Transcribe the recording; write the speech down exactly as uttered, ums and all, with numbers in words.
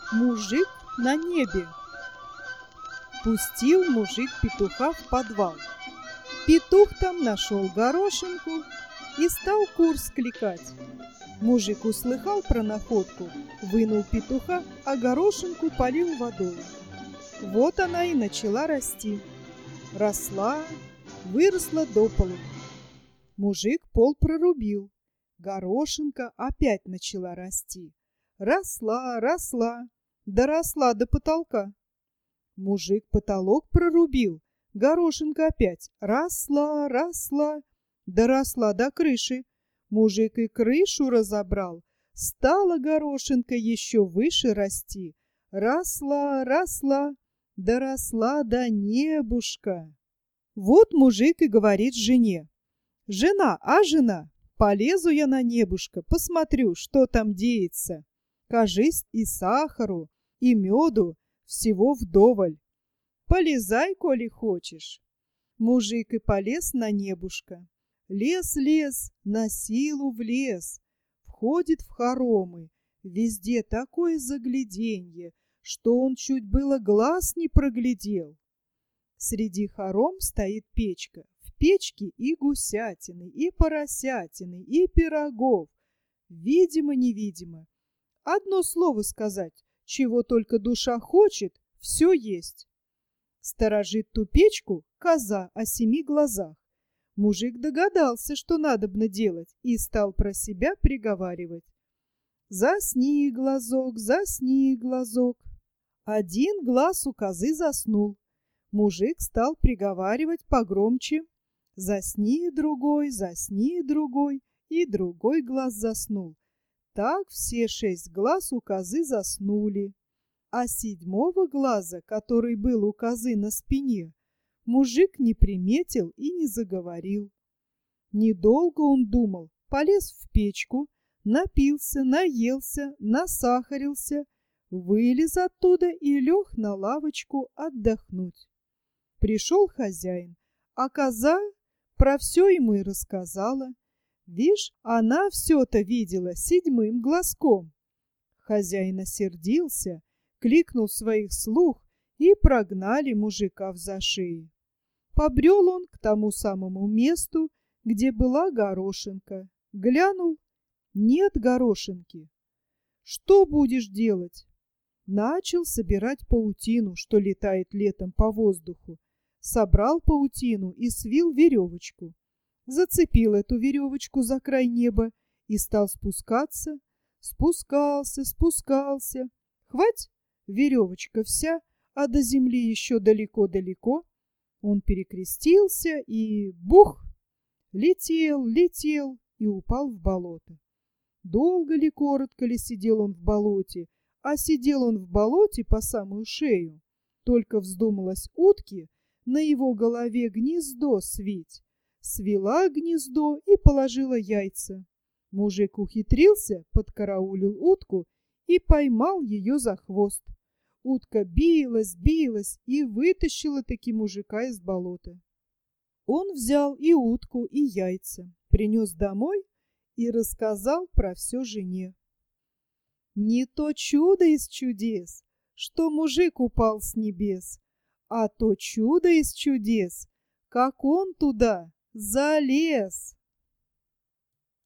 Мужик на небе. Пустил мужик петуха в подвал. Петух там нашел горошинку и стал кур кликать. Мужик услыхал про находку, вынул петуха, а горошинку полил водой. Вот она и начала расти. Росла, выросла до полу. Мужик пол прорубил. Горошинка опять начала расти. Росла, росла, доросла до потолка. Мужик потолок прорубил. Горошинка опять росла, росла, доросла до крыши. Мужик и крышу разобрал. Стала горошинка еще выше расти. Росла, росла, доросла до небушка. Вот мужик и говорит жене: «Жена, а жена, полезу я на небушка, посмотрю, что там деется. Кажись, и сахару, и меду, всего вдоволь. Полезай, коли хочешь». Мужик и полез на небушка. Лез, лез, на силу влез. Входит в хоромы. Везде такое загляденье, что он чуть было глаз не проглядел. Среди хором стоит печка. В печке и гусятины, и поросятины, и пирогов. Видимо-невидимо. Одно слово сказать, чего только душа хочет, все есть. Сторожит ту печку коза о семи глазах. Мужик догадался, что надобно делать, и стал про себя приговаривать: «Засни, глазок, засни, глазок». Один глаз у козы заснул. Мужик стал приговаривать погромче: «Засни, другой, засни, другой», и другой глаз заснул. Так все шесть глаз у козы заснули. А седьмого глаза, который был у козы на спине, мужик не приметил и не заговорил. Недолго он думал, полез в печку, напился, наелся, насахарился, вылез оттуда и лег на лавочку отдохнуть. Пришел хозяин, а коза про все ему и рассказала. Вишь, она все-то видела седьмым глазком. Хозяин осердился, кликнул своих слуг, и прогнали мужика в зашеи. Побрел он к тому самому месту, где была горошинка. Глянул — нет горошинки. Что будешь делать? Начал собирать паутину, что летает летом по воздуху. Собрал паутину и свил веревочку. Зацепил эту веревочку за край неба и стал спускаться. Спускался, спускался. Хвать, веревочка вся, а до земли еще далеко-далеко. Он перекрестился и бух! Летел, летел и упал в болото. Долго ли, коротко ли сидел он в болоте, а сидел он в болоте по самую шею. Только вздумалось утке на его голове гнездо свить. Свила гнездо и положила яйца. Мужик ухитрился, подкараулил утку и поймал ее за хвост. Утка билась, билась и вытащила таки мужика из болота. Он взял и утку, и яйца, принес домой и рассказал про все жене. Не то чудо из чудес, что мужик упал с небес, а то чудо из чудес, как он туда залез.